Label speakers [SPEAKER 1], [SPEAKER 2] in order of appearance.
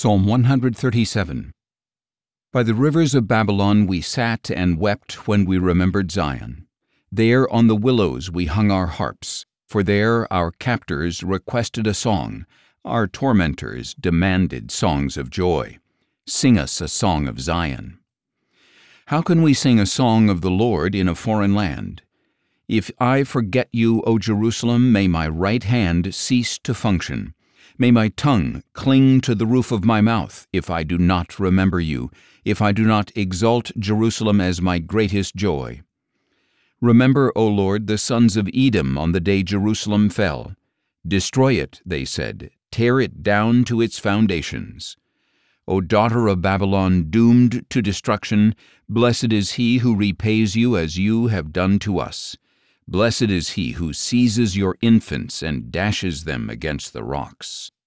[SPEAKER 1] Psalm 137. By the rivers of Babylon we sat and wept when we remembered Zion. There on the willows we hung our harps, for there our captors requested a song, our tormentors demanded songs of joy. Sing us a song of Zion. How can we sing a song of the Lord in a foreign land? If I forget you, O Jerusalem, may my right hand cease to function. May my tongue cling to the roof of my mouth if I do not remember you, if I do not exalt Jerusalem as my greatest joy. Remember, O Lord, the sons of Edom on the day Jerusalem fell. Destroy it, they said, tear it down to its foundations. O daughter of Babylon, doomed to destruction, blessed is he who repays you as you have done to us. Blessed is he who seizes your infants and dashes them against the rocks.